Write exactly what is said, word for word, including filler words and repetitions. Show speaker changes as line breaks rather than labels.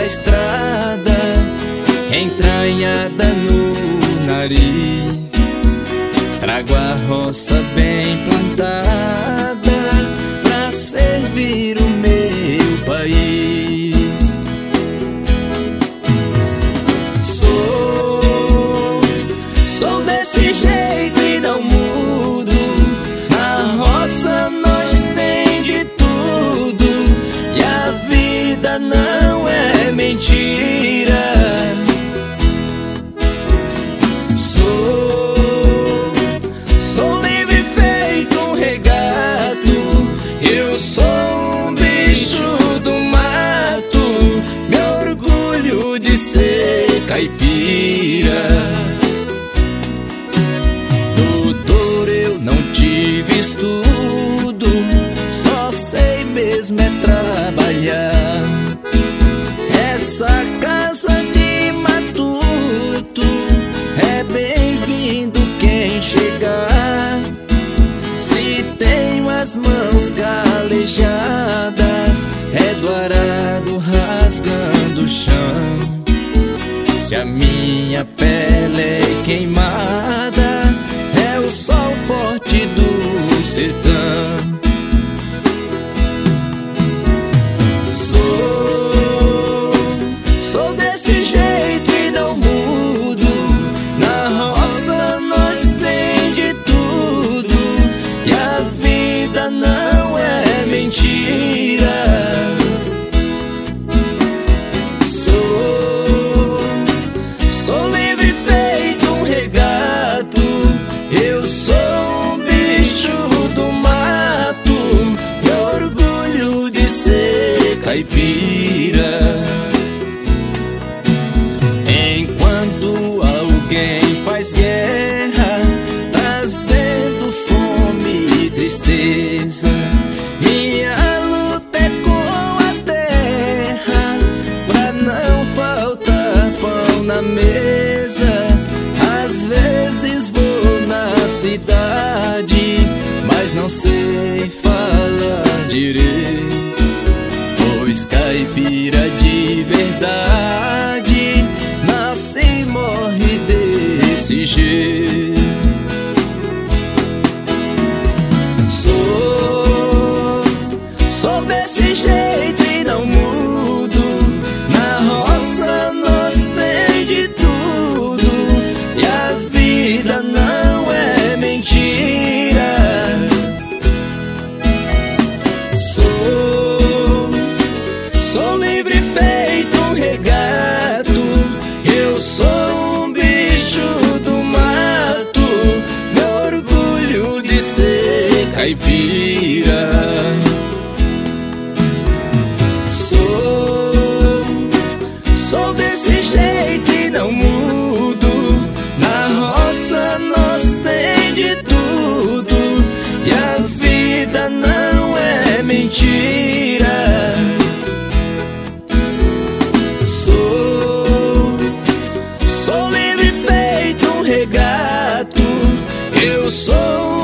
estrada, entranhada no nariz. Trago a roça bem plantada pra servir o meu país. Sou, sou desse jeito e não mudo. Na roça nós tem de tudo e a vida não é mentira. Caipira, doutor, eu não tive estudo, só sei mesmo é trabalhar. Essa casa de matuto é bem-vindo quem chegar. Se tenho as mãos calejadas, é do arado rasgando o chão. Se a minha pele é queimada, é o sol forte do sertão. Sou, sou desse jeito e não mudo. Na roça nós tem de tudo e a vida não é mentira. Caipira, enquanto alguém faz guerra, trazendo fome e tristeza, minha luta é com a terra, pra não faltar pão na mesa. Às vezes vou na cidade, mas não sei falar direito. Pois caipira de verdade nasce e morre desse jeito. Sou, sou desse jeito e não mudo. Na roça nós tem de tudo e a vida não é mentira. Sou livre feito um regato, eu sou um bicho do mato, meu orgulho de ser caipira. Sou, sou desse jeito e não mudo. Na roça nós tem de tudo e a vida não é mentira. Regato, eu sou